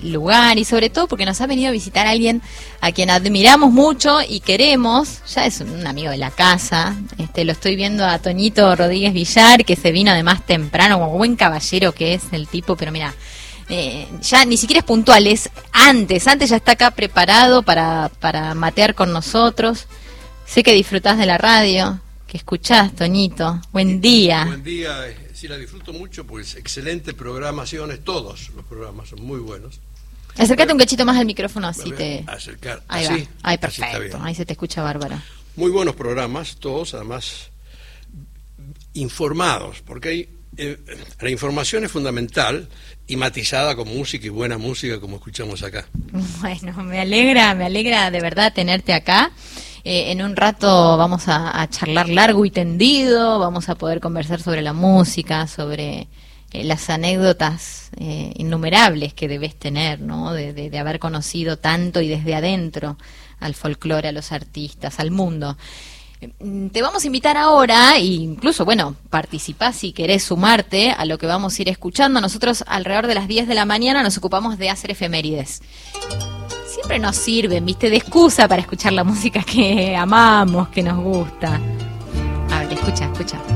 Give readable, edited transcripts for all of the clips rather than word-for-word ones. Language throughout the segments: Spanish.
lugar, y sobre todo porque nos ha venido a visitar alguien a quien admiramos mucho y queremos. Ya es un amigo de la casa. Lo estoy viendo a Toñito Rodríguez Villar, que se vino además temprano, como buen caballero que es el tipo, pero mira, ya ni siquiera es puntual, es antes ya está acá preparado para matear con nosotros. Sé que disfrutás de la radio, que escuchás, Toñito. Buen día. Buen día, sí, la disfruto mucho, pues excelente programaciones, todos los programas son muy buenos. Acércate un cachito más al micrófono, así te... Acercar, ahí así, va. Ahí, así perfecto, ahí se te escucha bárbaro. Muy buenos programas, todos además informados, porque la información es fundamental y matizada con música y buena música como escuchamos acá. Bueno, me alegra de verdad tenerte acá. En un rato vamos a charlar largo y tendido, vamos a poder conversar sobre la música, sobre las anécdotas innumerables que debes tener, ¿no? De haber conocido tanto y desde adentro al folclore, a los artistas, al mundo. Te vamos a invitar ahora, e incluso, bueno, participá si querés sumarte a lo que vamos a ir escuchando. Nosotros alrededor de las 10 de la mañana nos ocupamos de hacer efemérides. Siempre nos sirven, ¿viste? De excusa para escuchar la música que amamos, que nos gusta. A ver, escucha.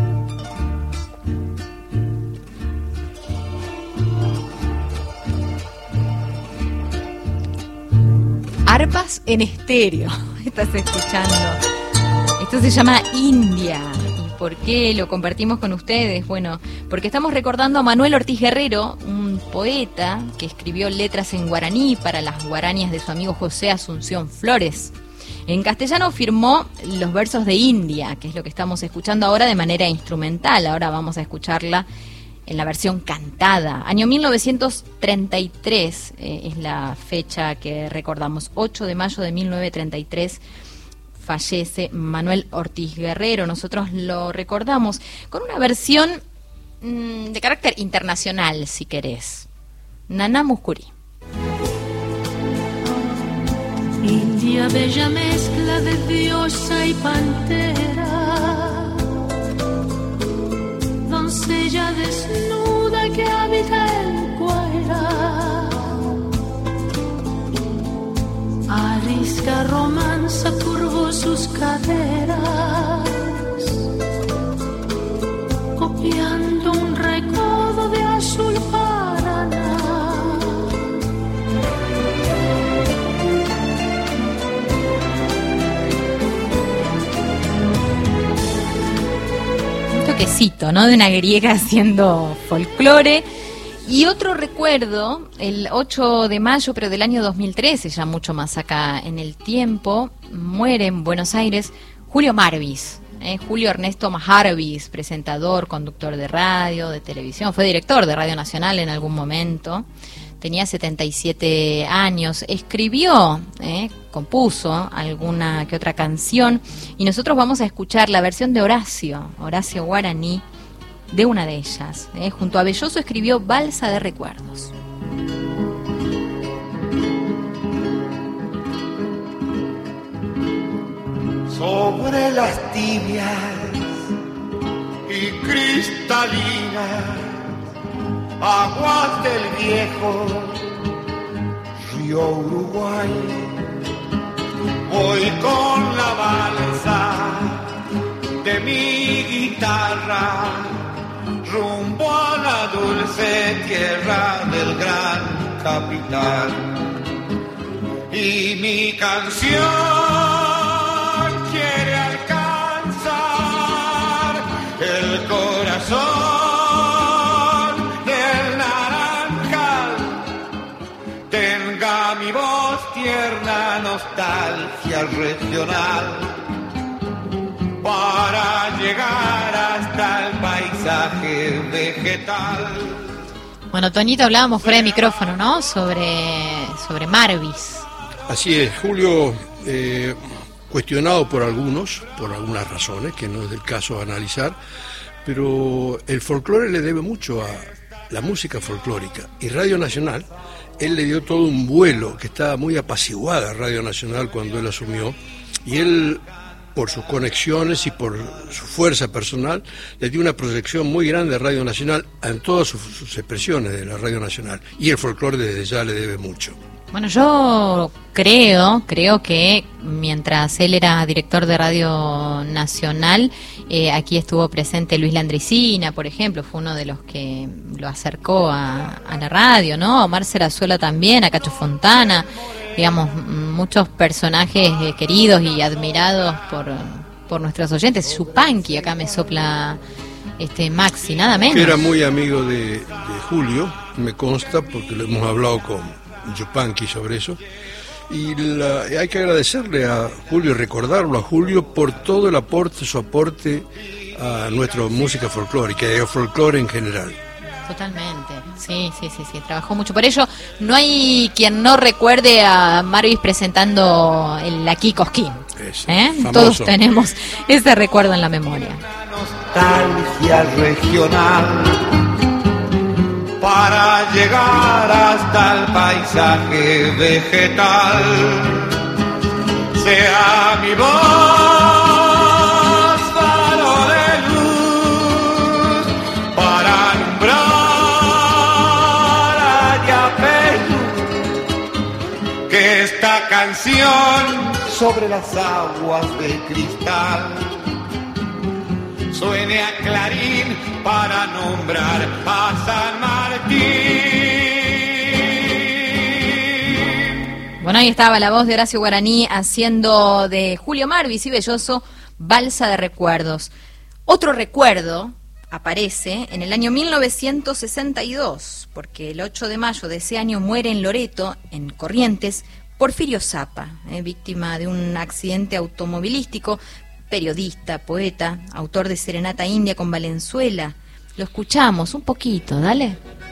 Arpas en estéreo. Estás escuchando. Esto se llama India. ¿Y por qué lo compartimos con ustedes? Bueno, porque estamos recordando a Manuel Ortiz Guerrero, un poeta que escribió letras en guaraní para las guaranías de su amigo José Asunción Flores. En castellano firmó los versos de India, que es lo que estamos escuchando ahora de manera instrumental. Ahora vamos a escucharla en la versión cantada. Año 1933 es la fecha que recordamos. 8 de mayo de 1933 fallece Manuel Ortiz Guerrero. Nosotros lo recordamos con una versión de carácter internacional, si querés. Naná Muscuri. India, bella mezcla de diosa y pantera, doncella desnuda que habita el Guairá, arisca romanza, curvó sus caderas, copiando un recodo de azul Paraná. Toquecito, ¿no? De una griega haciendo folclore. Y otro recuerdo, el 8 de mayo, pero del año 2013, ya mucho más acá en el tiempo, muere en Buenos Aires Julio Marvis, Julio Ernesto Majarvis, presentador, conductor de radio, de televisión, fue director de Radio Nacional en algún momento, tenía 77 años, escribió, compuso alguna que otra canción, y nosotros vamos a escuchar la versión de Horacio Guaraní, de una de ellas. Junto a Belloso escribió Balsa de Recuerdos. Sobre las tibias y cristalinas aguas del viejo río Uruguay, voy con la balsa de mi guitarra rumbo a la dulce tierra del gran capital. Y mi canción quiere alcanzar el corazón del naranjal. Tenga mi voz tierna nostalgia regional para llegar hasta el paisaje vegetal. Bueno, Toñito, hablábamos fuera de micrófono, ¿no? Sobre Marvis. Así es, Julio, cuestionado por algunas razones, que no es del caso analizar, pero el folclore le debe mucho a la música folclórica. Y Radio Nacional, él le dio todo un vuelo, que estaba muy apaciguada Radio Nacional cuando él asumió, y él por sus conexiones y por su fuerza personal, le dio una proyección muy grande a Radio Nacional en todas sus expresiones de la Radio Nacional. Y el folclore desde ya le debe mucho. Bueno, yo creo que mientras él era director de Radio Nacional, aquí estuvo presente Luis Landricina, por ejemplo, fue uno de los que lo acercó a la radio, ¿no? Omar Serazuela también, a Cacho Fontana, digamos, muchos personajes queridos y admirados por nuestros oyentes. Yupanqui, acá me sopla Maxi, nada menos. Que era muy amigo de Julio, me consta, porque lo hemos hablado con Yupanqui sobre eso. Y hay que agradecerle a Julio y recordarlo a Julio por todo el aporte, su aporte a nuestra música folclórica y al folclore en general. Totalmente, sí, trabajó mucho. Por ello, no hay quien no recuerde a Marvis presentando el Aquí Cosquín. Todos tenemos ese recuerdo en la memoria. Nostalgia regional para llegar hasta el paisaje vegetal. Sea mi voz faro de luz para alumbrar Ayapeyu, que esta canción sobre las aguas de cristal suene a clarín para nombrar a San Martín. Bueno, ahí estaba la voz de Horacio Guaraní haciendo de Julio Marvis y Belloso Balsa de Recuerdos. Otro recuerdo aparece en el año 1962, porque el 8 de mayo de ese año muere en Loreto, en Corrientes, Porfirio Zappa, víctima de un accidente automovilístico, periodista, poeta, autor de Serenata India con Valenzuela. Lo escuchamos un poquito, dale.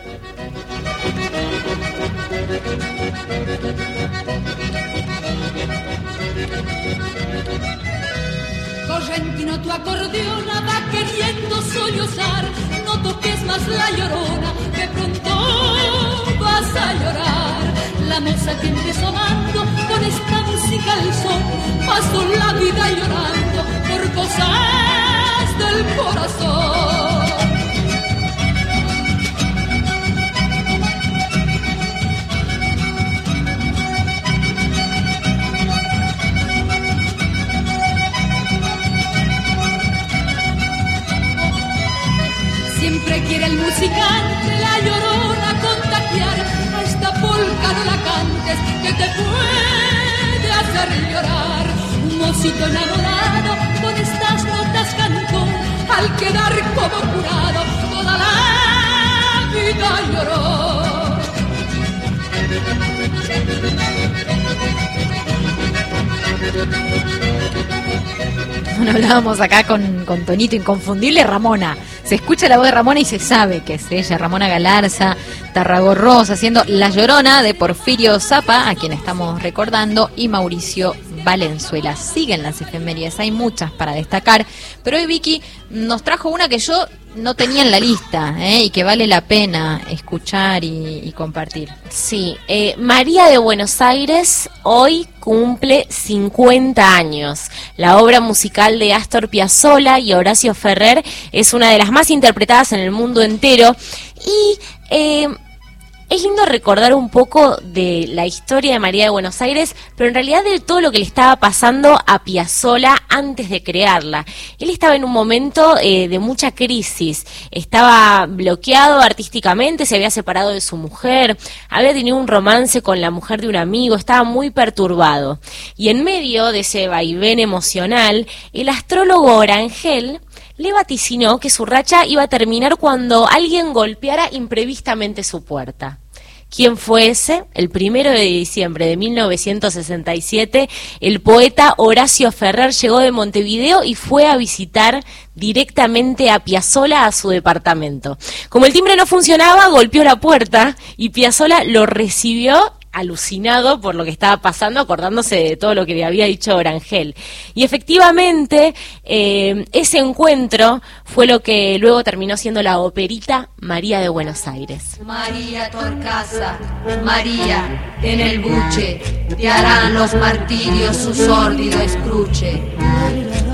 Correntino, tu acordeona va queriendo sollozar, no toques más la llorona, que pronto vas a llorar. La moza que empezó amando, con esta música al son, pasó la vida llorando por cosas del corazón. Siempre quiere el musicante la llorona contagiar, a esta polca no la cantes que te puede hacer llorar. Un mocito enamorado con estas notas cantó, al quedar como curado toda la vida lloró. Bueno, hablábamos acá con Tonito, inconfundible Ramona. Se escucha la voz de Ramona y se sabe que es ella, Ramona Galarza, Tarragorrosa, haciendo La Llorona de Porfirio Zappa, a quien estamos recordando, y Mauricio Valenzuela. Siguen las efemérides, hay muchas para destacar, pero hoy Vicky nos trajo una que yo no tenía en la lista, y que vale la pena escuchar y compartir. Sí, María de Buenos Aires hoy cumple 50 años. La obra musical de Astor Piazzolla y Horacio Ferrer es una de las más interpretadas en el mundo entero y es lindo recordar un poco de la historia de María de Buenos Aires, pero en realidad de todo lo que le estaba pasando a Piazzolla antes de crearla. Él estaba en un momento de mucha crisis, estaba bloqueado artísticamente, se había separado de su mujer, había tenido un romance con la mujer de un amigo, estaba muy perturbado. Y en medio de ese vaivén emocional, el astrólogo Orangel le vaticinó que su racha iba a terminar cuando alguien golpeara imprevistamente su puerta. ¿Quién fue ese? El 1 de diciembre de 1967, el poeta Horacio Ferrer llegó de Montevideo y fue a visitar directamente a Piazzolla a su departamento. Como el timbre no funcionaba, golpeó la puerta y Piazzolla lo recibió alucinado por lo que estaba pasando, acordándose de todo lo que le había dicho Orangel. Y efectivamente, ese encuentro fue lo que luego terminó siendo la operita María de Buenos Aires. María Torcaza, María, en el buche, te harán los martirios su sórdido escruche.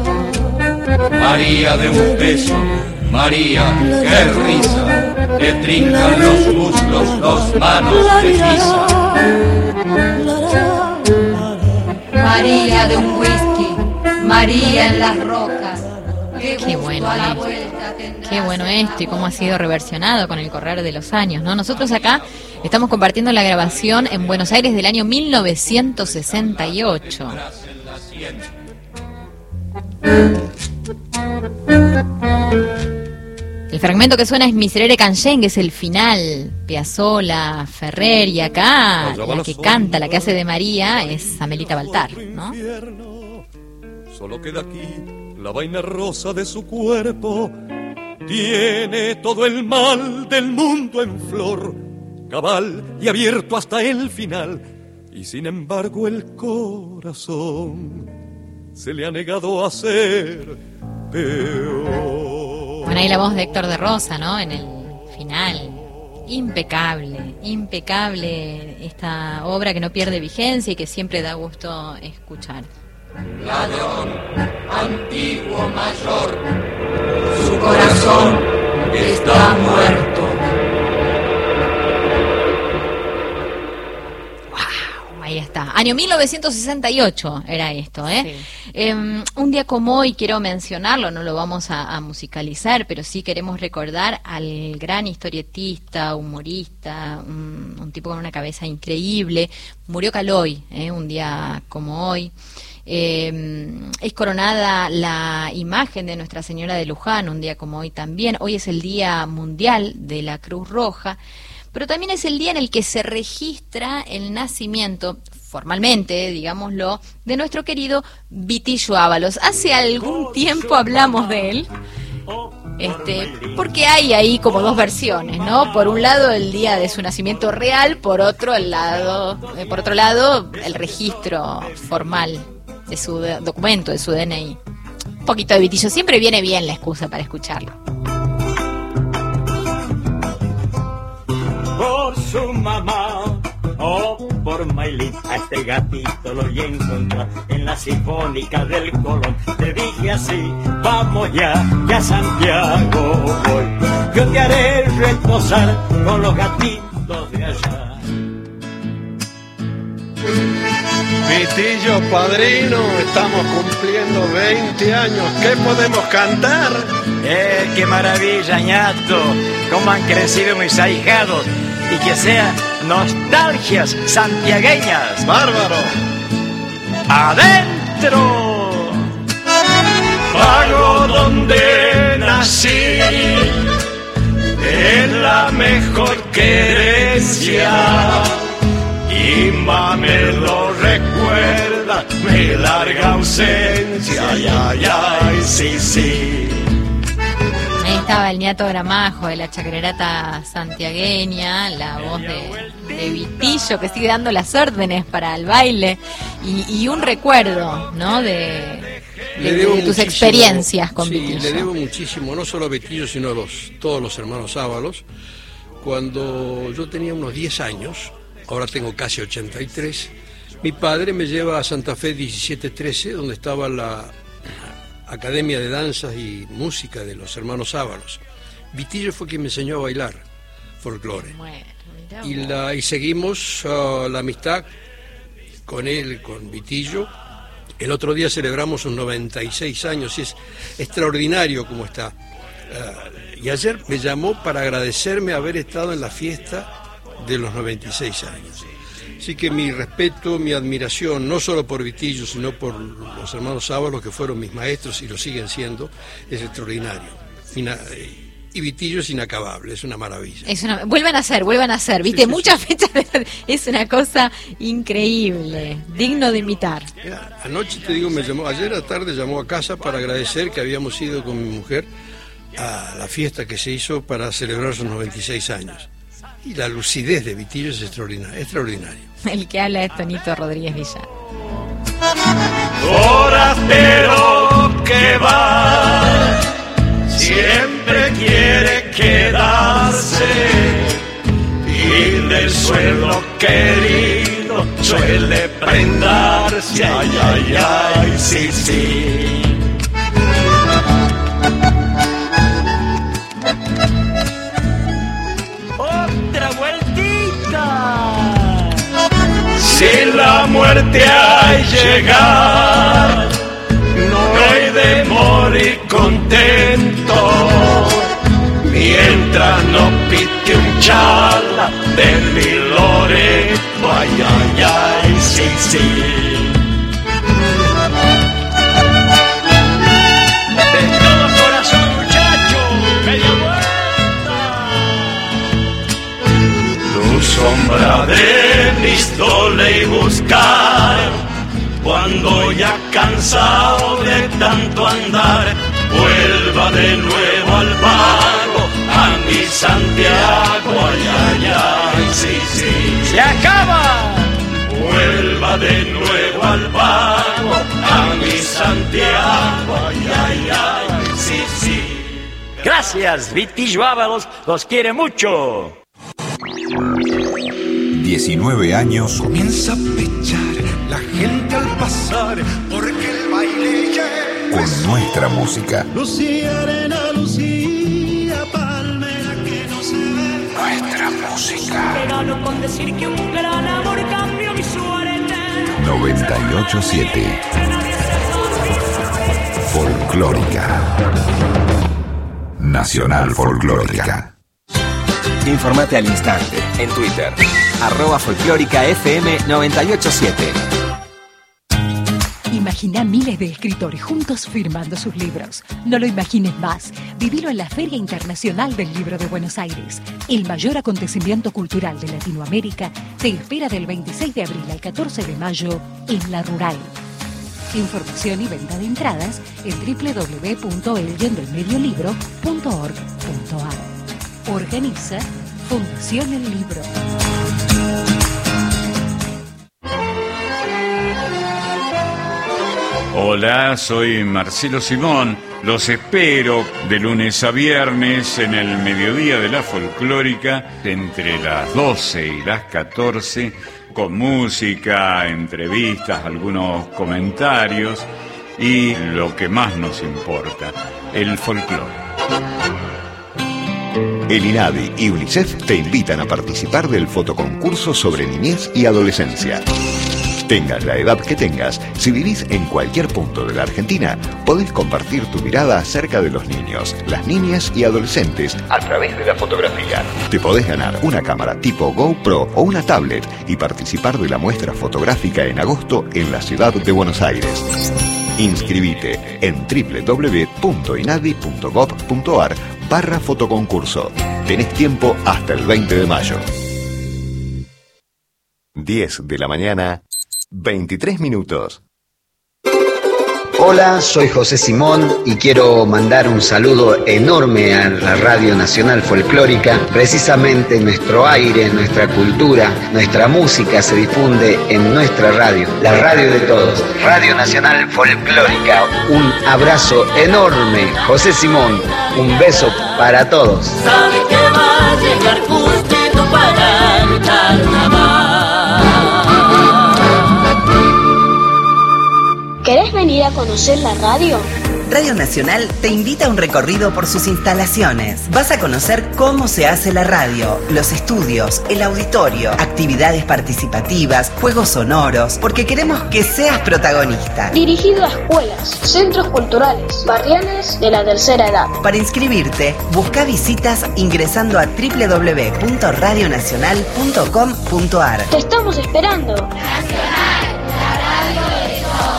María de un peso, María, qué risa, te trincan los muslos, dos manos de guisa. María de un whisky, María en las rocas. Qué bueno esto. Qué bueno esto y cómo ha sido reversionado con el correr de los años, ¿no? Nosotros acá estamos compartiendo la grabación en Buenos Aires del año 1968. El fragmento que suena es Miserere Canyen, que es el final. Piazzolla, Ferrer, y acá la que canta, la que hace de María, es Amelita Baltar, ¿no? Solo queda aquí la vaina rosa de su cuerpo. Tiene todo el mal del mundo en flor, cabal y abierto hasta el final. Y sin embargo el corazón se le ha negado a ser peor. Bueno, ahí la voz de Héctor de Rosa, ¿no? En el final. Impecable, impecable esta obra que no pierde vigencia y que siempre da gusto escuchar. Ladrón, antiguo mayor, su corazón está muerto. Wow, ahí está. Año 1968 era esto, ¿eh? Sí. Un día como hoy, quiero mencionarlo, no lo vamos a musicalizar, pero sí queremos recordar al gran historietista, humorista, un tipo con una cabeza increíble. Murió Caloi, un día como hoy. Es coronada la imagen de Nuestra Señora de Luján un día como hoy también. Hoy es el Día Mundial de la Cruz Roja, pero también es el día en el que se registra el nacimiento, formalmente, digámoslo, de nuestro querido Vitillo Ábalos. Hace algún tiempo hablamos de él, porque hay ahí como dos versiones, ¿no? Por un lado el día de su nacimiento real, por otro lado el registro formal de su documento, de su DNI. Un poquito de Vitillo, siempre viene bien la excusa para escucharlo. Por su mamá o por Mailita, este gatito lo voy a encontrar en la Sinfónica del Colón. Te dije así, vamos ya a Santiago voy. Yo te haré reposar con los gatitos de allá. Vitillo, padrino, estamos cumpliendo 20 años. ¿Qué podemos cantar? ¡Qué maravilla, ñato! Cómo han crecido mis ahijados. Y que sean nostalgias santiagueñas. ¡Bárbaro! ¡Adentro! Pago donde nací, es la mejor querencia. Y me lo recuerda mi larga ausencia. Ay, ay, ay, sí, sí. Ahí estaba el ñato Gramajo de la chacarerata santiagueña, la voz de Vitillo, que sigue dando las órdenes para el baile, y un recuerdo, ¿no? de tus experiencias con Vitillo. Sí, le debo muchísimo, no solo a Vitillo, sino a todos los hermanos Ábalos. Cuando yo tenía unos 10 años, ahora tengo casi 83, mi padre me lleva a Santa Fe 1713, donde estaba la Academia de Danzas y Música de los hermanos Ábalos. Vitillo fue quien me enseñó a bailar folclore. Bueno, y seguimos la amistad con él, con Vitillo. El otro día celebramos sus 96 años y es extraordinario cómo está. Y ayer me llamó para agradecerme haber estado en la fiesta de los 96 años. Así que mi respeto, mi admiración, no solo por Vitillo, sino por los hermanos Ábalos, que fueron mis maestros y lo siguen siendo, es extraordinario. Y Vitillo es inacabable, es una maravilla. Vuelvan a ser, ¿viste? Sí, muchas fechas, es una cosa increíble, digno de imitar. Mira, anoche te digo, ayer a la tarde llamó a casa para agradecer que habíamos ido con mi mujer a la fiesta que se hizo para celebrar sus 96 años. Y la lucidez de Vitillo es extraordinario. El que habla es Tonito Rodríguez Villar. Forastero que va, siempre quiere quedarse, y del suelo querido suele prendarse. Ay, ay, ay, sí, sí. si la muerte hay llegar, no he de morir contento, mientras no pite un chala de mi Loreto, ay, ay, ay, sí, sí. De todo corazón, muchacho, media vuelta. Luz, sombra de mis doles y buscar, cuando ya cansado de tanto andar, vuelva de nuevo al pago, a mi Santiago, ay, ay, ay, sí, sí. ¡Se acaba! Vuelva de nuevo al pago, a mi Santiago, ay, ay, ay, sí, sí. Gracias, Vitillo Ábalos, los quiere mucho. 19 años. Comienza a pechar la gente al pasar, porque el baile llega con nuestra música. Lucía, arena, Lucía, palmera que no se ve. Nuestra música. Verano con decir que un gran amor cambió mi suerte. 98.7 Folclórica. Nacional Folclórica. Informate al instante en Twitter, @folclóricafm 987. Imagina miles de escritores juntos firmando sus libros. No lo imagines más. Vivilo en la Feria Internacional del Libro de Buenos Aires. El mayor acontecimiento cultural de Latinoamérica te espera del 26 de abril al 14 de mayo en La Rural. Información y venta de entradas en www.elguiondelmediolibro.org.ar. Organiza Fundación El Libro. Hola, soy Marcelo Simón. Los espero de lunes a viernes en el mediodía de la folclórica, entre las 12 y las 14, con música, entrevistas, algunos comentarios y lo que más nos importa, el folclore. El INADI y UNICEF te invitan a participar del fotoconcurso sobre niñez y adolescencia. Tengas la edad que tengas, si vivís en cualquier punto de la Argentina, podés compartir tu mirada acerca de los niños, las niñas y adolescentes a través de la fotografía. Te podés ganar una cámara tipo GoPro o una tablet y participar de la muestra fotográfica en agosto en la ciudad de Buenos Aires. Inscribite en www.inadi.gov.ar/fotoconcurso. Tenés tiempo hasta el 20 de mayo. 10 de la mañana, 23 minutos. Hola, soy José Simón y quiero mandar un saludo enorme a la Radio Nacional Folclórica. Precisamente nuestro aire, nuestra cultura, nuestra música se difunde en nuestra radio, la radio de todos, Radio Nacional Folclórica. Un abrazo enorme, José Simón, un beso para todos. Sabe que va a llegar justito para el carnaval. ¿Querés venir a conocer la radio? Radio Nacional te invita a un recorrido por sus instalaciones. Vas a conocer cómo se hace la radio, los estudios, el auditorio, actividades participativas, juegos sonoros, porque queremos que seas protagonista. Dirigido a escuelas, centros culturales, barriales de la tercera edad. Para inscribirte, busca visitas ingresando a www.radionacional.com.ar. Te estamos esperando. Nacional, la radio de todos.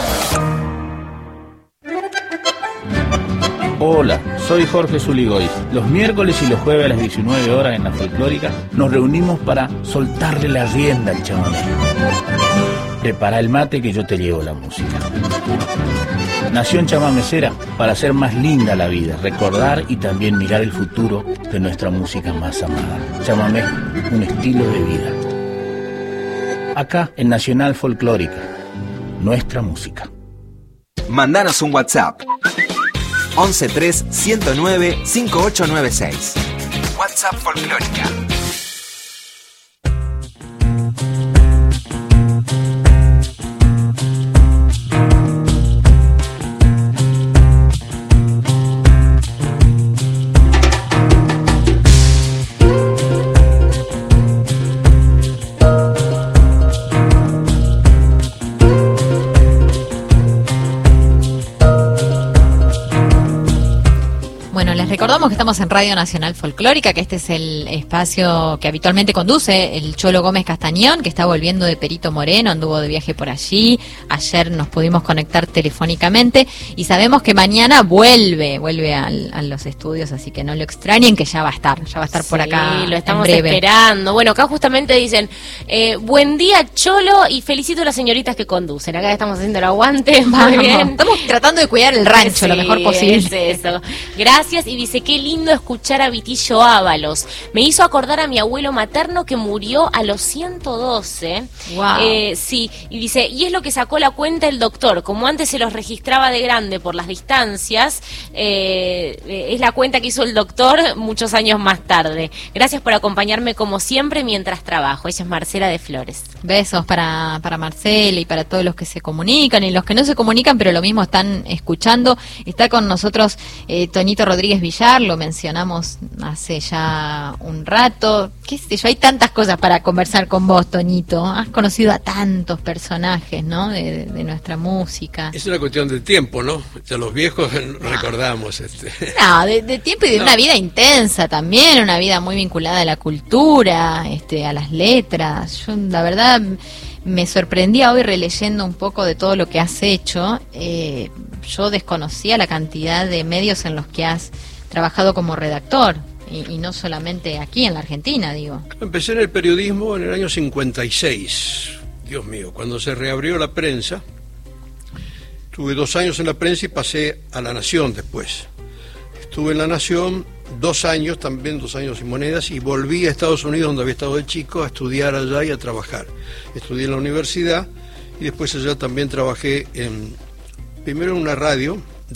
Hola, soy Jorge Zuligoy. Los miércoles y los jueves a las 19 horas en la folclórica nos reunimos para soltarle la rienda al chamamé. Prepara el mate que yo te llevo la música. Nación chamamecera para hacer más linda la vida, recordar y también mirar el futuro de nuestra música más amada. Chamamé, un estilo de vida. Acá en Nacional Folclórica, nuestra música. Mandanos un WhatsApp. 113 109 5896. WhatsApp Folclórica. recordamos que estamos en Radio Nacional Folclórica, que este es el espacio que habitualmente conduce el Cholo Gómez Castañón, que está volviendo de Perito Moreno, anduvo de viaje por allí. Ayer nos pudimos conectar telefónicamente y sabemos que mañana vuelve a los estudios, así que no lo extrañen, que ya va a estar por acá. Sí, lo estamos en breve. esperando. Bueno, acá justamente dicen, buen día Cholo, y felicito a las señoritas que conducen. Acá estamos haciendo el aguante, muy bien. Estamos tratando de cuidar el rancho lo mejor posible. Es eso. Gracias, y dice, qué lindo escuchar a Vitillo Ábalos. Me hizo acordar a mi abuelo materno que murió a los 112. Wow. Sí, y dice, y es lo que sacó la cuenta el doctor, como antes se los registraba de grande por las distancias, es la cuenta que hizo el doctor muchos años más tarde. Gracias por acompañarme como siempre mientras trabajo. Ella es Marcela de Flores. Besos para Marcela y para todos los que se comunican y los que no se comunican, pero lo mismo están escuchando. Está con nosotros Toñito Rodríguez Villar, lo mencionamos hace ya un rato. Qué sé yo, hay tantas cosas para conversar con vos, Toñito. Has conocido a tantos personajes, ¿no? De nuestra música. Es una cuestión de tiempo, ¿no? Ya los viejos recordamos. No, de tiempo y de una vida intensa también, una vida muy vinculada a la cultura, a las letras. Yo, la verdad, me sorprendía hoy releyendo un poco de todo lo que has hecho. Yo desconocía la cantidad de medios en los que has trabajado como redactor, y no solamente aquí en la Argentina, digo. Empecé en el periodismo en el año 56, Dios mío, cuando se reabrió la prensa. Tuve 2 años en la prensa y pasé a La Nación después. Estuve en La Nación 2 años, también 2 años y monedas, y volví a Estados Unidos, donde había estado de chico, a estudiar allá y a trabajar. Estudié en la universidad y después allá también trabajé primero en una radio,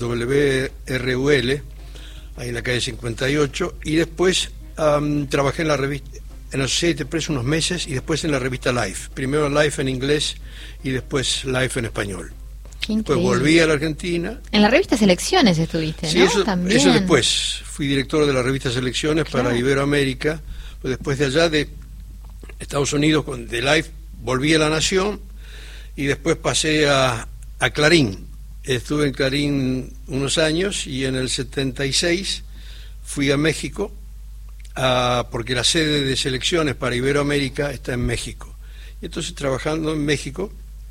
WRUL, ahí en la calle 58, y después trabajé en la revista, en Associated Press unos meses, y después en la revista Life. Primero Life en inglés y después Life en español. Después volví a la Argentina. En la revista Selecciones estuviste, sí, ¿no? Eso También. después. Fui director de la revista Selecciones para Iberoamérica. Pues después de allá, de Estados Unidos, de Life, volví a La Nación y después pasé a Clarín. Estuve en Clarín unos años y en el 76 fui a México porque la sede de Selecciones para Iberoamérica está en México. Y entonces trabajando en México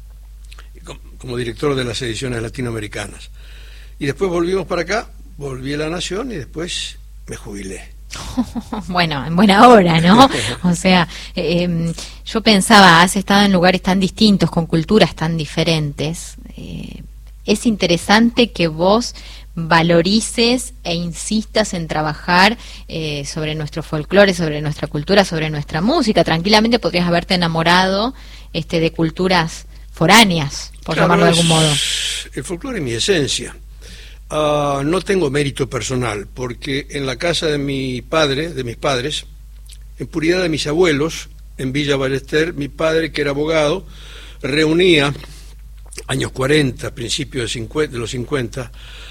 como director de las ediciones latinoamericanas. Y después volvimos para acá, volví a La Nación y después me jubilé. Bueno, en buena hora, ¿no? O sea, yo pensaba, has estado en lugares tan distintos, con culturas tan diferentes. Es interesante que vos valorices e insistas en trabajar sobre nuestro folclore, sobre nuestra cultura, sobre nuestra música. Tranquilamente podrías haberte enamorado de culturas foráneas, por llamarlo de algún modo. El folclore es mi esencia. No tengo mérito personal, porque en la casa de mis padres, en Puridad de mis abuelos, en Villa Ballester, mi padre, que era abogado, reunía, años 40, principios de los 50,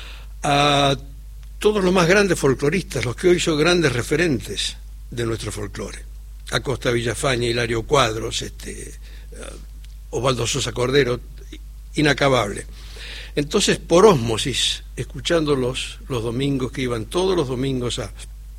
a todos los más grandes folcloristas, los que hoy son grandes referentes de nuestro folclore. Acosta Villafaña, Hilario Cuadros, Osvaldo Sosa Cordero, inacabable. Entonces, por ósmosis, escuchándolos los domingos, que iban todos los domingos a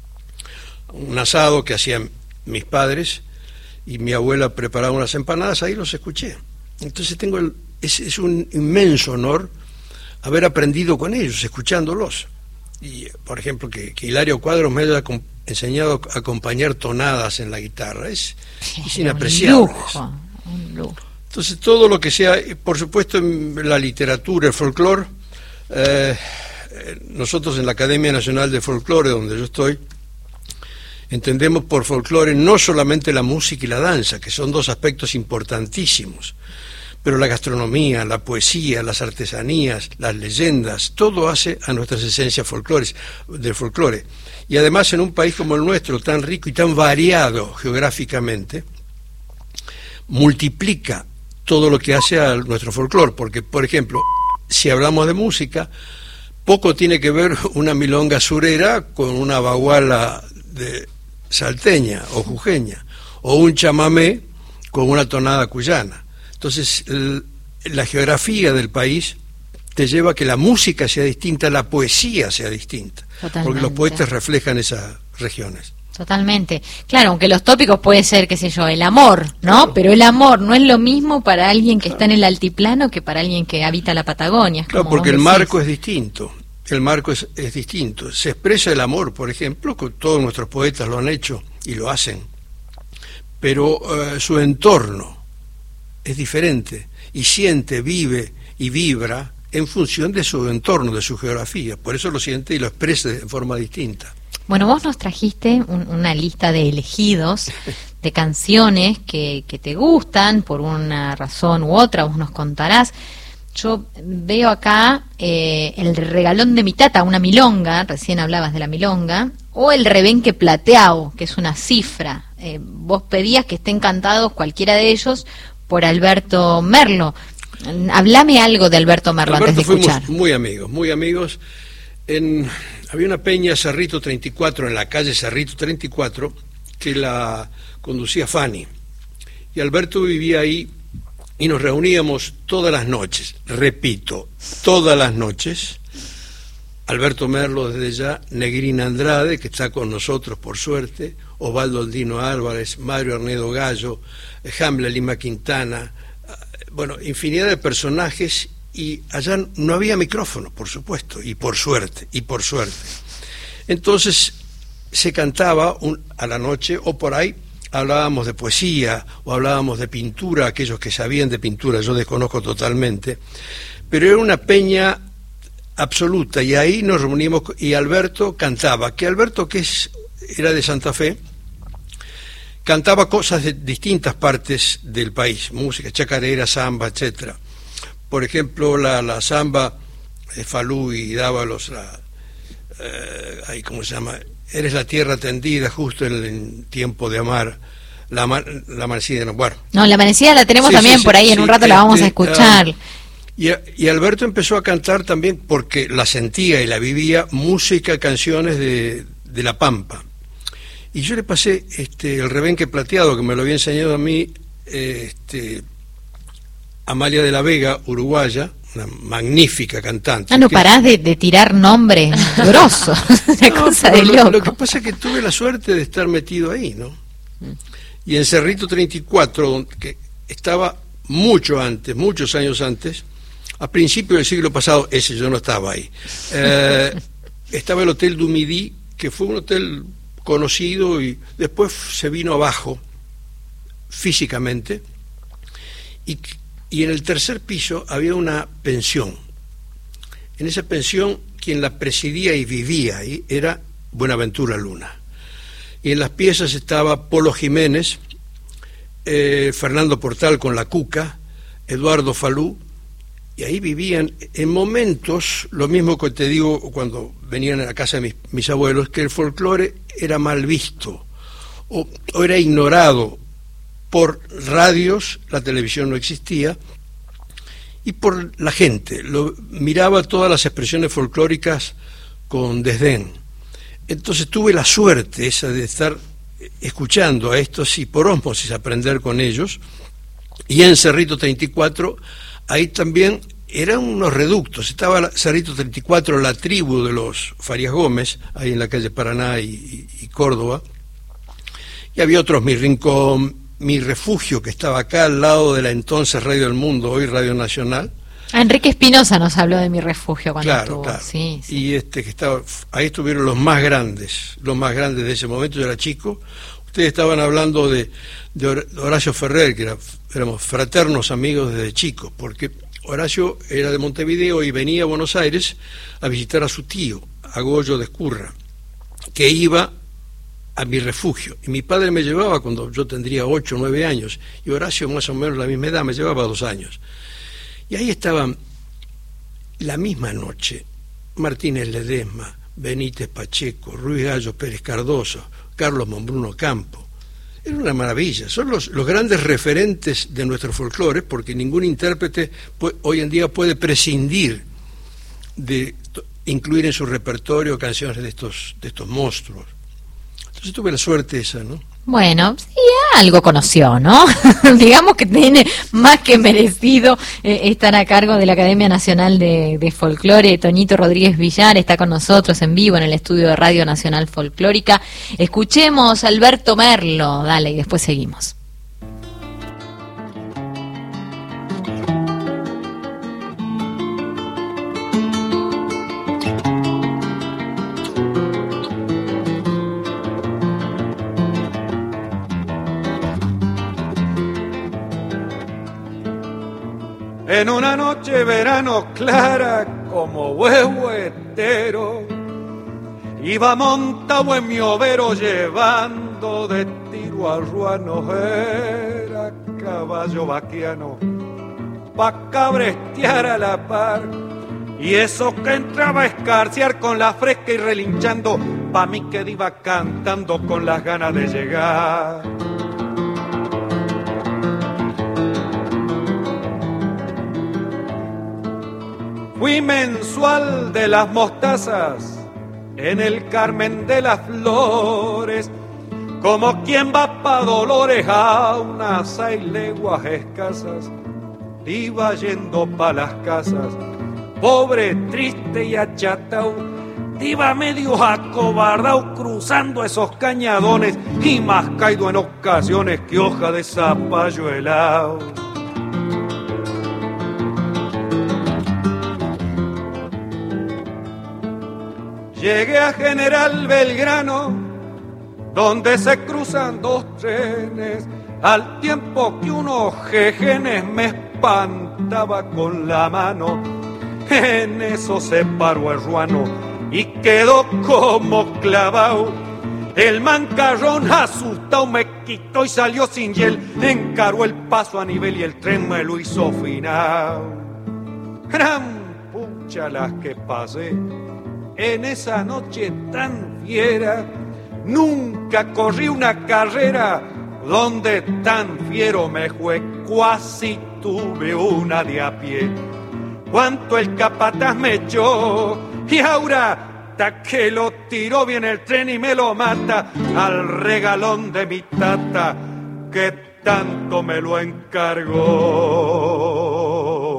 un asado que hacían mis padres, y mi abuela preparaba unas empanadas, ahí los escuché. Entonces es un inmenso honor haber aprendido con ellos, escuchándolos. Y, por ejemplo, que Hilario Cuadros me haya enseñado a acompañar tonadas en la guitarra, es inapreciable. Un lujo. Entonces, todo lo que sea, por supuesto, en la literatura, el folclore, nosotros en la Academia Nacional de Folclore, donde yo estoy, entendemos por folclore no solamente la música y la danza, que son 2 aspectos importantísimos, pero la gastronomía, la poesía, las artesanías, las leyendas, todo hace a nuestras esencias del folclore. Y además, en un país como el nuestro, tan rico y tan variado geográficamente, multiplica todo lo que hace a nuestro folclore, porque, por ejemplo, si hablamos de música, poco tiene que ver una milonga surera con una baguala de salteña o jujeña, o un chamamé con una tonada cuyana. Entonces, la geografía del país te lleva a que la música sea distinta, la poesía sea distinta. Totalmente. Porque los poetas reflejan esas regiones. Totalmente. Claro, aunque los tópicos puede ser, qué sé yo, el amor, ¿no? Claro. Pero el amor no es lo mismo para alguien que está en el altiplano que para alguien que habita la Patagonia. Claro, porque el marco es distinto. El marco es distinto. Se expresa el amor, por ejemplo, que todos nuestros poetas lo han hecho y lo hacen. Pero su entorno es diferente y siente, vive y vibra en función de su entorno, de su geografía. Por eso lo siente y lo expresa de forma distinta. Bueno, vos nos trajiste una lista de elegidos, de canciones que te gustan por una razón u otra, vos nos contarás. Yo veo acá el regalón de mi tata, una milonga, recién hablabas de la milonga, o el rebenque plateado, que es una cifra. Vos pedías que estén cantados cualquiera de ellos por Alberto Merlo. Hablame algo de Alberto Merlo antes de escuchar. Fuimos muy amigos. Había una peña Cerrito 34, en la calle Cerrito 34, que la conducía Fanny. Y Alberto vivía ahí y nos reuníamos todas las noches, repito, todas las noches. Alberto Merlo desde ya, Negrina Andrade, que está con nosotros por suerte, Osvaldo Aldino Álvarez, Mario Arnedo Gallo, Hamla Lima Quintana, bueno, infinidad de personajes. Y allá no había micrófono, por supuesto, y por suerte. Entonces se cantaba a la noche, o por ahí hablábamos de poesía, o hablábamos de pintura, aquellos que sabían de pintura, yo desconozco totalmente, pero era una peña absoluta, y ahí nos reunimos, y Alberto cantaba, que Alberto, era de Santa Fe, cantaba cosas de distintas partes del país, música, chacarera, samba, etcétera. Por ejemplo, la samba de Falú y Dávalos, ¿cómo se llama? Eres la tierra tendida justo en el tiempo de amar, la amanecida, bueno. No, la amanecida la tenemos también por ahí, en un rato la vamos a escuchar. Y Alberto empezó a cantar también, porque la sentía y la vivía, música, canciones de La Pampa. Y yo le pasé el rebenque plateado, que me lo había enseñado a mí, Amalia de la Vega, uruguaya, una magnífica cantante. No parás de tirar nombres grosos, una cosa de loco. Lo que pasa es que tuve la suerte de estar metido ahí, ¿no? Y en Cerrito 34, que estaba mucho antes, muchos años antes, a principios del siglo pasado, ese yo no estaba ahí, estaba el Hotel du Midi, que fue un hotel conocido y después se vino abajo físicamente, y en el tercer piso había una pensión. En esa pensión quien la presidía y vivía ahí era Buenaventura Luna. Y en las piezas estaba Polo Jiménez, Fernando Portal con la Cuca, Eduardo Falú, y ahí vivían en momentos, lo mismo que te digo cuando venían a la casa de mis abuelos, que el folclore era mal visto o era ignorado por radios, la televisión no existía, y por la gente. Miraba todas las expresiones folclóricas con desdén. Entonces tuve la suerte esa de estar escuchando a estos y por ósmosis aprender con ellos. Y en Cerrito 34, ahí también eran unos reductos. Estaba Cerrito 34, la tribu de los Farías Gómez, ahí en la calle Paraná y Córdoba. Y había otros, Mi Rincón, Mi Refugio, que estaba acá al lado de la entonces Radio del Mundo, hoy Radio Nacional. Enrique Espinosa nos habló de Mi Refugio cuando estuvo. Claro. Sí. Y que estaba, ahí estuvieron los más grandes de ese momento. Yo era chico. Ustedes estaban hablando de Horacio Ferrer, que éramos fraternos amigos desde chicos, porque Horacio era de Montevideo y venía a Buenos Aires a visitar a su tío, a Goyo de Escurra, que iba a Mi Refugio. Y mi padre me llevaba cuando yo tendría 8 o 9 años, y Horacio más o menos la misma edad, me llevaba 2 años. Y ahí estaban, la misma noche, Martínez Ledesma, Benítez Pacheco, Ruiz Gallo Pérez Cardoso, Carlos Monbruno Campo. Era una maravilla. Son los grandes referentes de nuestro folclore, porque ningún intérprete hoy en día puede prescindir de incluir en su repertorio canciones de estos monstruos. Entonces tuve la suerte esa, ¿no? Bueno, sí, algo conoció, ¿no? Digamos que tiene más que merecido estar a cargo de la Academia Nacional de Folclore. Toñito Rodríguez Villar está con nosotros en vivo en el estudio de Radio Nacional Folclórica. Escuchemos a Alberto Merlo, dale, y después seguimos. En una noche de verano clara como huevo entero, iba montado en mi overo llevando de tiro a ruano, era caballo vaquiano, pa' cabrestear a la par, y eso que entraba a escarciar con la fresca y relinchando, pa' mí que iba cantando con las ganas de llegar. Fui mensual de las mostazas en el Carmen de las Flores, como quien va pa' Dolores a unas 6 leguas escasas. Iba yendo pa' las casas, pobre, triste y achatao, iba medio acobardao cruzando esos cañadones y más caído en ocasiones que hoja de zapallo helado. Llegué a General Belgrano, donde se cruzan 2 trenes, al tiempo que unos jejenes me espantaba con la mano. En eso se paró el ruano y quedó como clavao. El mancarrón asustado me quitó y salió sin hiel, encaró el paso a nivel y el tren me lo hizo final. Gran pucha las que pasé en esa noche tan fiera, nunca corrí una carrera donde tan fiero me fue, cuasi tuve una de a pie. Cuánto el capataz me echó y ahora ta que lo tiró bien el tren y me lo mata al regalón de mi tata que tanto me lo encargó.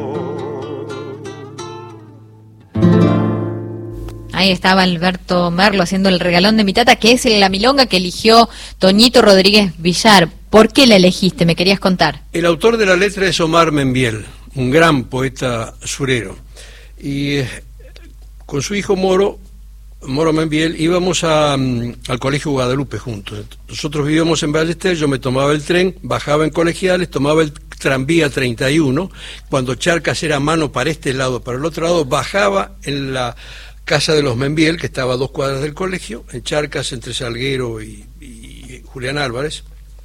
Ahí estaba Alberto Merlo haciendo el regalón de mi tata, que es la milonga que eligió Toñito Rodríguez Villar. ¿Por qué la elegiste? Me querías contar. El autor de la letra es Omar Membiel, un gran poeta surero. Y con su hijo Moro Membiel, íbamos al Colegio Guadalupe juntos. Nosotros vivíamos en Ballester, yo me tomaba el tren, bajaba en Colegiales, tomaba el tranvía 31. Cuando Charcas era mano para este lado, para el otro lado, bajaba en la casa de los Membiel, que estaba a 2 cuadras del colegio, en Charcas, entre Salguero y Julián Álvarez.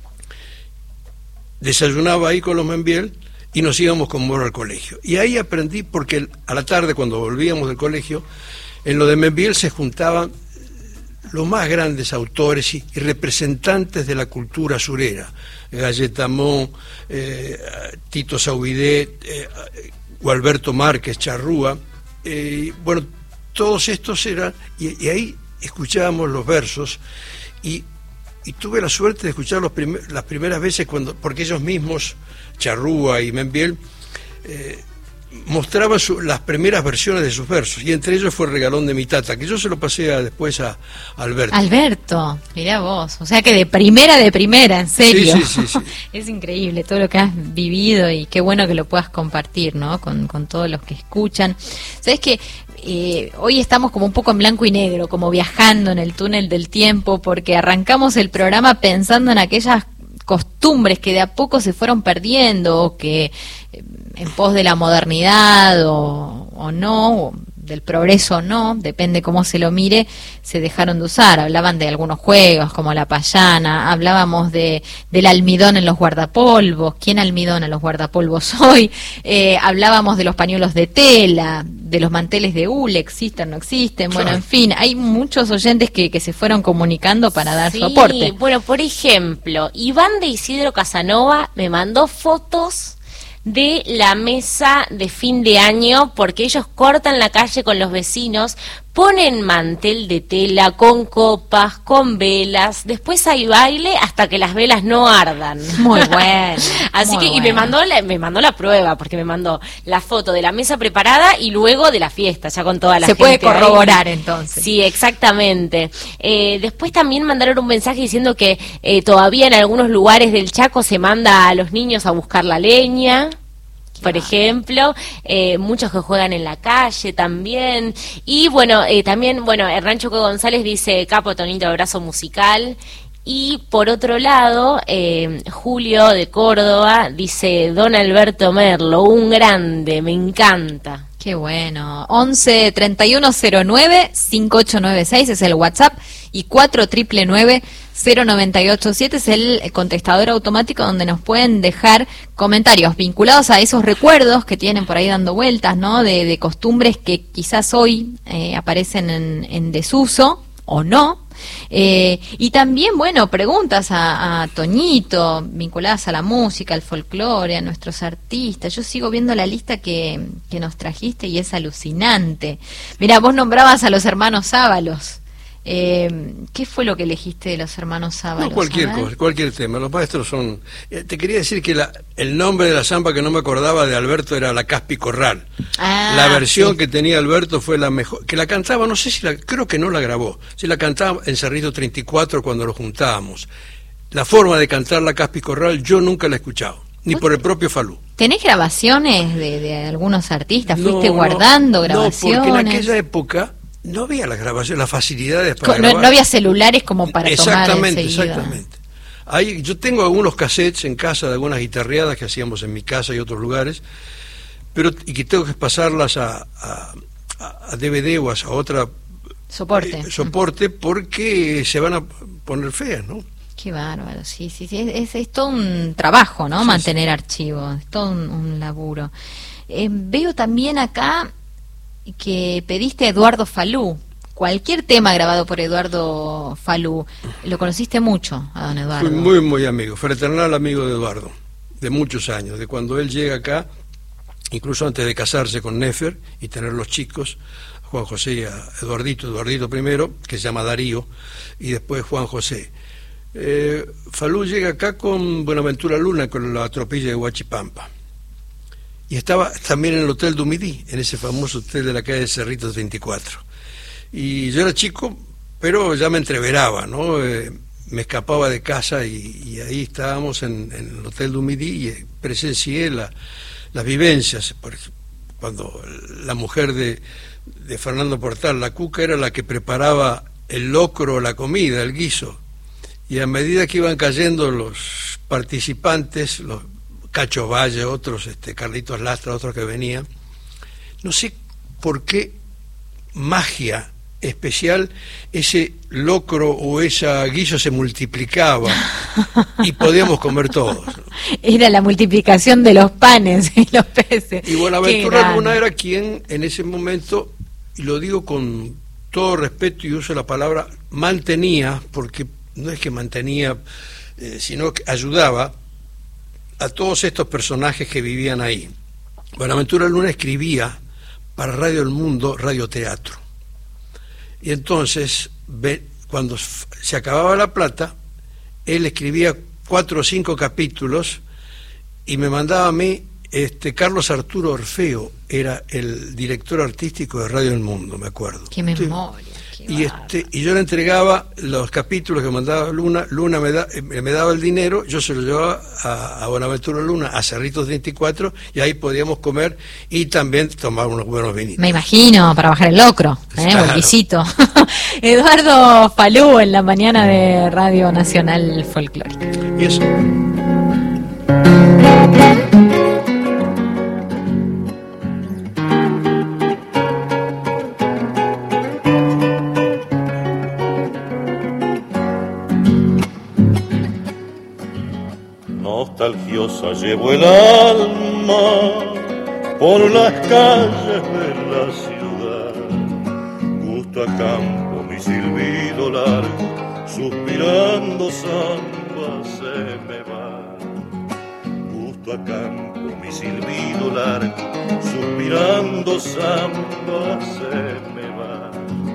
Desayunaba ahí con los Membiel y nos íbamos con Moro al colegio. Y ahí aprendí, porque a la tarde, cuando volvíamos del colegio, en lo de Membiel se juntaban los más grandes autores y representantes de la cultura surera. Galletamón, Tito Saubidet, Gualberto Márquez, Charrúa, bueno, todos estos eran, y ahí escuchábamos los versos, y tuve la suerte de escuchar las primeras veces, porque ellos mismos, Charrúa y Membiel, mostraban las primeras versiones de sus versos, y entre ellos fue el regalón de mi tata, que yo se lo pasé después a Alberto. Alberto, mirá vos, o sea que de primera, en serio. Sí. Es increíble todo lo que has vivido y qué bueno que lo puedas compartir, ¿no? Con todos los que escuchan. ¿Sabés qué? Hoy estamos como un poco en blanco y negro, como viajando en el túnel del tiempo, porque arrancamos el programa pensando en aquellas costumbres que de a poco se fueron perdiendo, o que en pos de la modernidad o no, o del progreso o no, depende cómo se lo mire, se dejaron de usar. Hablaban de algunos juegos como la payana, hablábamos del almidón en los guardapolvos. ¿Quién almidona los guardapolvos hoy? Hablábamos de los pañuelos de tela, de los manteles de hule, existen, no existen. Bueno, en fin, hay muchos oyentes que se fueron comunicando para dar su aporte. Bueno, por ejemplo, Iván de Isidro Casanova me mandó fotos de la mesa de fin de año, porque ellos cortan la calle con los vecinos ponen mantel de tela con copas, con velas, después hay baile hasta que las velas no ardan. Muy bueno. Así muy que, y bueno. me mandó la prueba, porque me mandó la foto de la mesa preparada y luego de la fiesta, ya con toda la Se gente puede corroborar ahí. entonces. Sí, exactamente. Después también mandaron un mensaje diciendo que todavía en algunos lugares del Chaco se manda a los niños a buscar la leña, por ejemplo, muchos que juegan en la calle también. Y bueno, también, Hernán Choco González dice, capo Tonito, abrazo musical. Y por otro lado, Julio de Córdoba dice, don Alberto Merlo, un grande, me encanta. Qué bueno. 11 3109 5896 es el WhatsApp y 4999 0987 es el contestador automático donde nos pueden dejar comentarios vinculados a esos recuerdos que tienen por ahí dando vueltas, ¿no? De costumbres que quizás hoy aparecen en desuso o no. Y también, preguntas a Toñito vinculadas a la música, al folclore, a nuestros artistas. Yo sigo viendo la lista que nos trajiste y es alucinante. Mira, vos nombrabas a los hermanos Ábalos. ¿Qué fue lo que elegiste de los hermanos Ábalos? No, cualquier cosa, cualquier tema. Los maestros son... te quería decir que el nombre de la samba que no me acordaba de Alberto era La Caspi Corral. La versión que tenía Alberto fue la mejor, que la cantaba, no sé si creo que no la grabó, si la cantaba en Cerrito 34 cuando lo juntábamos. La forma de cantar La Caspi Corral yo nunca la he escuchado, ni por el propio Falú. ¿Tenés grabaciones de algunos artistas? ¿Fuiste guardando grabaciones? No, porque en aquella época no había las grabaciones, las facilidades para grabar. No había celulares como para tomar enseguida. Exactamente. Yo tengo algunos cassettes en casa de algunas guitarreadas que hacíamos en mi casa y otros lugares, y que tengo que pasarlas a DVD o a otra soporte porque se van a poner feas, ¿no? Qué bárbaro, sí, es todo un trabajo, ¿no? Mantener archivos, es todo un laburo. Veo también acá que pediste a Eduardo Falú. Cualquier tema grabado por Eduardo Falú, ¿lo conociste mucho a don Eduardo? Fui muy, muy amigo, fraternal amigo de Eduardo, de muchos años, de cuando él llega acá, incluso antes de casarse con Nefer y tener los chicos, Juan José y a Eduardito primero, que se llama Darío, y después Juan José. Falú llega acá con Buenaventura Luna, con la tropilla de Huachipampa. Y estaba también en el Hotel Dumidí, en ese famoso hotel de la calle de Cerritos 24. Y yo era chico, pero ya me entreveraba, ¿no? Me escapaba de casa y ahí estábamos en el Hotel Dumidí y presencié las vivencias. Cuando la mujer de Fernando Portal, la Cuca, era la que preparaba el locro, la comida, el guiso. Y a medida que iban cayendo los participantes, los Cacho Valle, otros, Carlitos Lastra, otros que venían, no sé por qué magia especial, ese locro o ese guiso se multiplicaba y podíamos comer todos. Era la multiplicación de los panes y los peces. Y Buenaventura Luna era quien en ese momento, y lo digo con todo respeto y uso la palabra, mantenía, porque no es que mantenía, sino que ayudaba a todos estos personajes que vivían ahí. Buenaventura Luna escribía para Radio El Mundo, radioteatro. Y entonces, cuando se acababa la plata, él escribía 4 o 5 capítulos y me mandaba a mí, Carlos Arturo Orfeo era el director artístico de Radio El Mundo, me acuerdo. ¡Qué memoria! Y yo le entregaba los capítulos que mandaba Luna me daba el dinero, yo se lo llevaba a Buenaventura Luna, a Cerritos 24, y ahí podíamos comer y también tomar unos buenos vinitos. Me imagino, para bajar el locro, claro. O el guisito. Eduardo Falú en la mañana de Radio Nacional Folclórica. Y eso. Nostalgiosa llevo el alma por las calles de la ciudad, gusto a campo mi silbido largo, suspirando samba se me va. Gusto a campo mi silbido largo, suspirando samba se me va.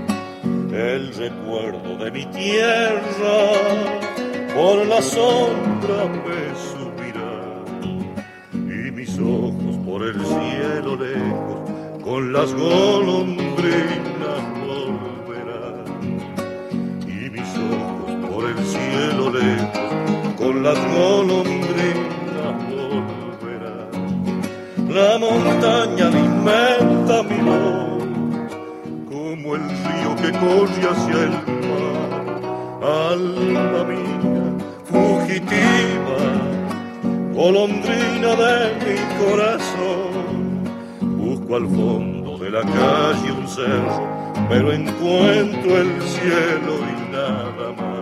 el recuerdo de mi tierra por la sombra me subirá y mis ojos por el cielo lejos con las golondrinas volverán y mis ojos por el cielo lejos con las golondrinas volverán. La montaña alimenta mi voz como el río que corre hacia el mar. Alma mía fugitiva, golondrina de mi corazón, busco al fondo de la calle un cerro, pero encuentro el cielo y nada más.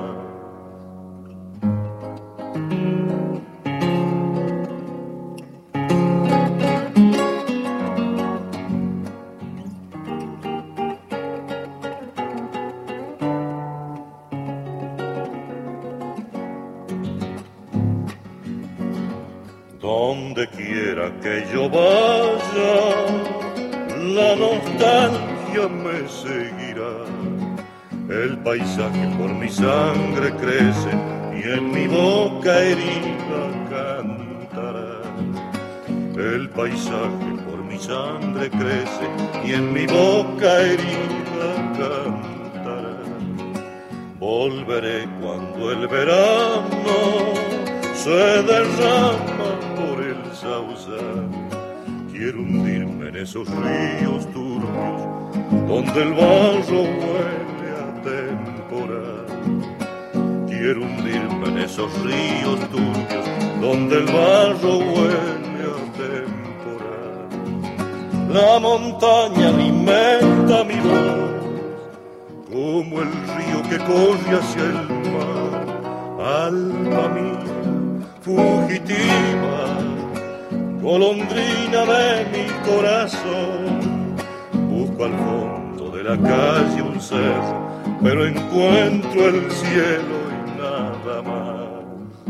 Donde quiera que yo vaya, la nostalgia me seguirá. El paisaje por mi sangre crece y en mi boca herida cantará. El paisaje por mi sangre crece y en mi boca herida cantará. Volveré cuando el verano se derrama por el sauzal. Quiero hundirme en esos ríos turbios donde el barro huele a temporal. Quiero hundirme en esos ríos turbios donde el barro huele a temporal. La montaña alimenta mi voz como el río que corre hacia el mar. Alma mía fugitiva, golondrina de mi corazón, busco al fondo de la calle un cerro, pero encuentro el cielo y nada más.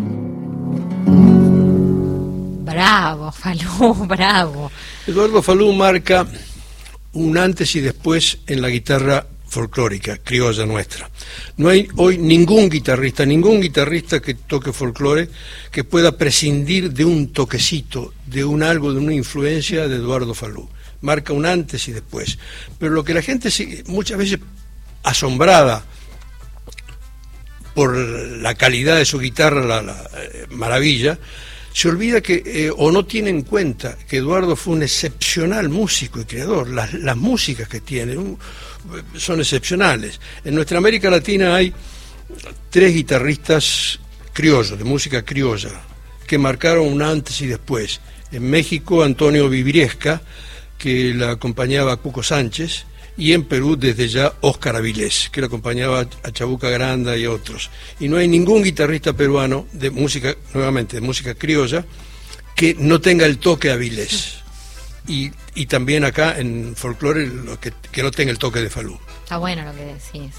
Bravo, Falú, bravo. Eduardo Falú marca un antes y después en la guitarra folclórica, criolla nuestra. No hay hoy ningún guitarrista que toque folclore que pueda prescindir de un toquecito, de un algo, de una influencia de Eduardo Falú. Marca un antes y después. Pero lo que la gente muchas veces asombrada por la calidad de su guitarra, la maravilla, se olvida que, o no tiene en cuenta que Eduardo fue un excepcional músico y creador. Las músicas que tiene son excepcionales. En nuestra América Latina hay 3 guitarristas criollos, de música criolla, que marcaron un antes y después. En México, Antonio Viviriesca, que la acompañaba a Cuco Sánchez, y en Perú, desde ya, Óscar Avilés, que la acompañaba a Chabuca Granda y otros. Y no hay ningún guitarrista peruano de música, nuevamente, de música criolla, que no tenga el toque Avilés. Y también acá en folclore que no tenga el toque de Falú. Está bueno lo que decís.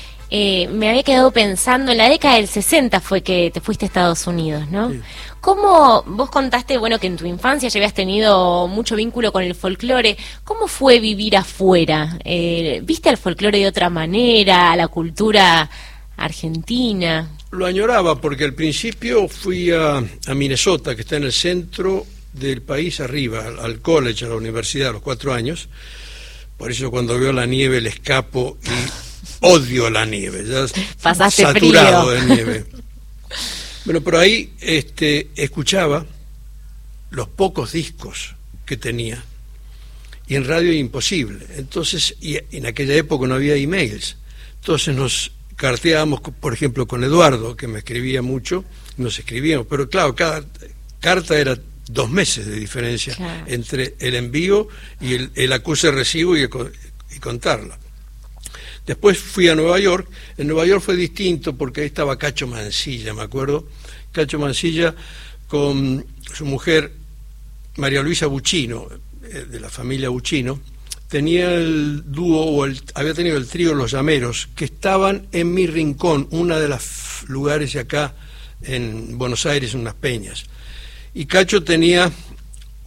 Me había quedado pensando, en la década del 60 fue que te fuiste a Estados Unidos, ¿no? Sí. ¿Cómo vos contaste, bueno, que en tu infancia ya habías tenido mucho vínculo con el folclore? ¿Cómo fue vivir afuera? ¿Viste al folclore de otra manera, a la cultura argentina? Lo añoraba porque al principio fui a Minnesota, que está en el centro del país arriba, al college, a la universidad, a los 4 años. Por eso cuando veo la nieve le escapo y odio la nieve, ya pasaste saturado frío de nieve. Bueno, pero ahí escuchaba los pocos discos que tenía, y en radio imposible. Entonces, y en aquella época no había emails, entonces nos carteábamos, por ejemplo, con Eduardo, que me escribía mucho, nos escribíamos, pero claro, cada carta era 2 meses de diferencia, claro, entre el envío y el acuse recibo y contarla. Después fui a Nueva York. En Nueva York fue distinto porque ahí estaba Cacho Mancilla, me acuerdo. Cacho Mancilla con su mujer María Luisa Buccino, de la familia Buccino, tenía el dúo, había tenido el trío Los Llameros, que estaban en Mi Rincón, una de los lugares acá en Buenos Aires, unas peñas. Y Cacho tenía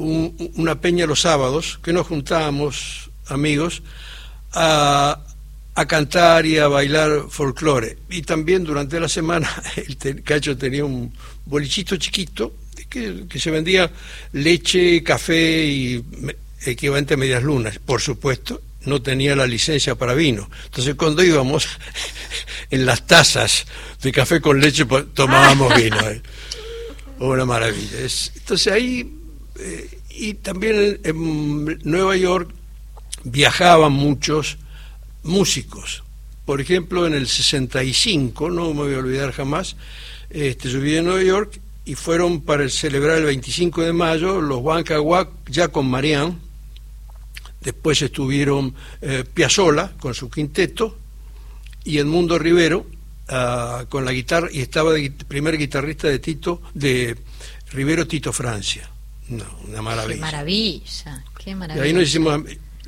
una peña los sábados, que nos juntábamos, amigos, a a cantar y a bailar folclore. Y también durante la semana Cacho tenía un bolichito chiquito que se vendía leche, café y equivalente a medias lunas. Por supuesto, no tenía la licencia para vino. Entonces cuando íbamos en las tazas de café con leche tomábamos vino. Una maravilla. Entonces ahí, y también en Nueva York viajaban muchos músicos. Por ejemplo, en el 65, no me voy a olvidar jamás, yo viví en Nueva York y fueron para celebrar el 25 de mayo los Waka Waka ya con Marianne. Después estuvieron Piazzolla con su quinteto y Edmundo Rivero con la guitarra, y estaba de primer guitarrista de Rivero Tito Francia. No, una maravilla. Qué maravilla, qué maravilla. Y ahí nos hicimos...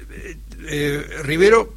Rivero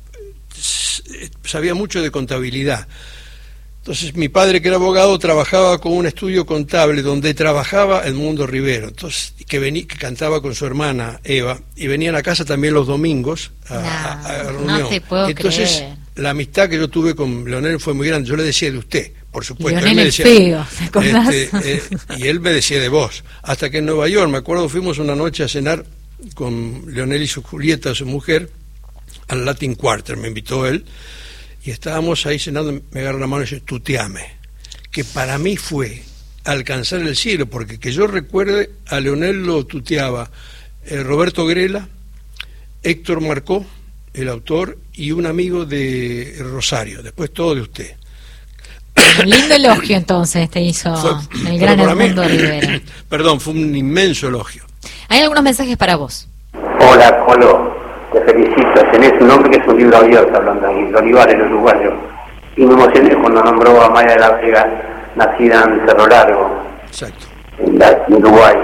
sabía mucho de contabilidad. Entonces mi padre, que era abogado, trabajaba con un estudio contable donde trabajaba Edmundo Rivero, entonces que cantaba con su hermana Eva, y venían a casa también los domingos a reunión. No te puedo entonces creer. La amistad que yo tuve con Leonel fue muy grande. Yo le decía de usted, por supuesto. Leonel él me el decía, feo, ¿te acordás? Y él me decía de vos. Hasta que en Nueva York, me acuerdo, fuimos una noche a cenar con Leonel y su Julieta, su mujer, al Latin Quarter, me invitó él, y estábamos ahí cenando, me agarra la mano y dice, tuteame, que para mí fue alcanzar el cielo, porque que yo recuerde, a Leonel lo tuteaba Roberto Grela, Héctor Marcó, el autor, y un amigo de Rosario, después todo de usted. Un lindo elogio entonces te hizo el gran Edmundo Rivero. Perdón, fue un inmenso elogio. Hay algunos mensajes para vos. Hola, Colo, te felicito. Tenés un nombre que es un libro abierto, hablando ahí, el Olivar, el uruguayo. Y me emocioné cuando nombró a Maya de la Vega, nacida en Cerro Largo, exacto, en Uruguay.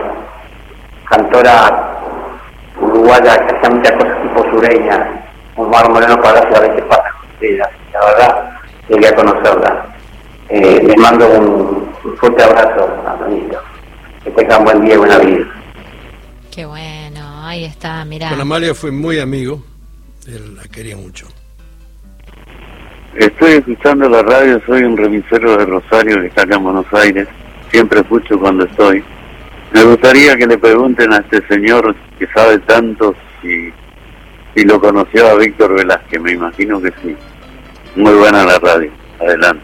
Cantora uruguaya que hacía muchas cosas tipo sureña. Omar Moreno Palacio a veces pasa con ella. La verdad, quería conocerla. Les mando un fuerte abrazo, Antonito. Que tengan buen día y buena vida. Qué bueno, ahí está, mirá. Con Amalia fue muy amigo, él la quería mucho. Estoy escuchando la radio, soy un remisero de Rosario que está acá en Buenos Aires, siempre escucho cuando estoy. Me gustaría que le pregunten a este señor que sabe tanto si lo conoció a Víctor Velázquez, me imagino que sí. Muy buena la radio, adelante.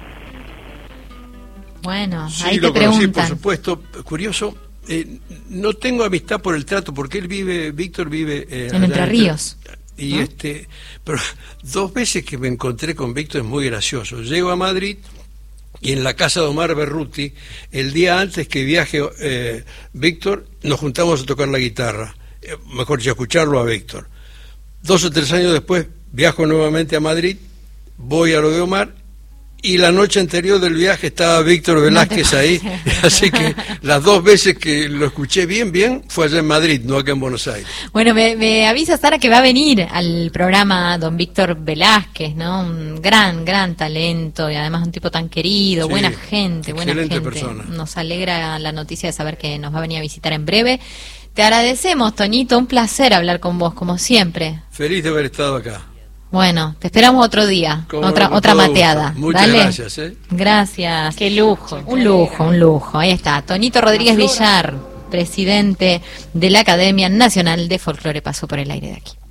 Bueno, sí, ahí lo te conocí, preguntan. por supuesto. Curioso, no tengo amistad por el trato, porque Víctor vive en Entre Ríos. Y ¿no? pero 2 veces que me encontré con Víctor es muy gracioso. Llego a Madrid y en la casa de Omar Berruti, el día antes que viaje Víctor, nos juntamos a tocar la guitarra, mejor dicho, a escucharlo a Víctor. 2 o 3 años después viajo nuevamente a Madrid, voy a lo de Omar, y la noche anterior del viaje estaba Víctor Velázquez ahí, así que las 2 veces que lo escuché bien, fue allá en Madrid, no acá en Buenos Aires. Bueno, me avisa Sara que va a venir al programa don Víctor Velázquez, ¿no? Un gran talento y además un tipo tan querido, Sí, buena gente. persona. Nos alegra la noticia de saber que nos va a venir a visitar en breve. Te agradecemos, Toñito, un placer hablar con vos, como siempre. Feliz de haber estado acá. Bueno, te esperamos otro día, otra mateada. Muchas Dale. gracias. Gracias. Qué lujo. Un lujo. Ahí está. Toñito Rodríguez Villar, presidente de la Academia Nacional de Folclore, pasó por el aire de aquí.